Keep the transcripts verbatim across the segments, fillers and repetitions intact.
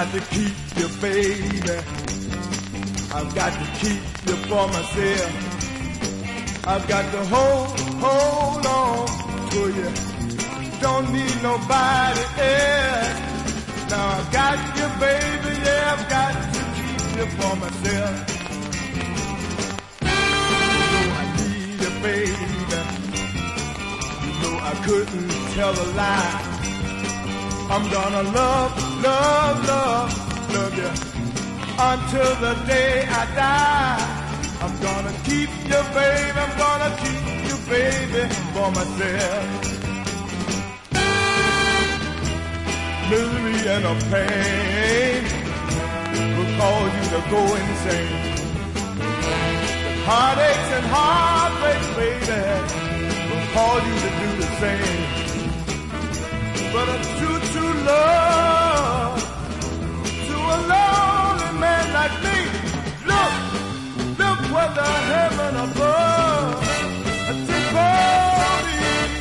to keep you, baby. I've got to keep you for myself. I've got to hold, hold on to you. Don't need nobody else. Now I've got you, baby, yeah, I've got to keep you for myself. You know I need you, baby. You know I couldn't tell a lie. I'm gonna love, love, love, love you until the day I die. I'm gonna keep you, baby, I'm gonna keep you, baby, for myself. Misery and a pain will cause you to go insane. Heartaches and heartbreaks, baby, will cause you to do the same. But a true, true love to a lonely man like me. Look, look what the heaven above did for me.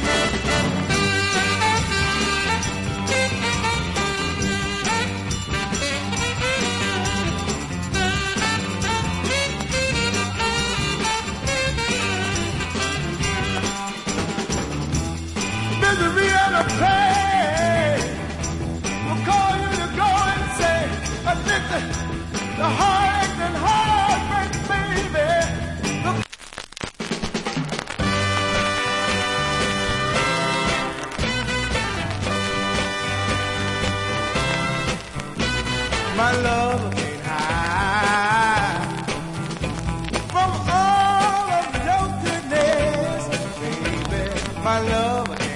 Misery and a pain will call you to go insane. Addicted to heartache and heartbreak, baby. Look. My love can't hide from all of your goodness, baby. My love.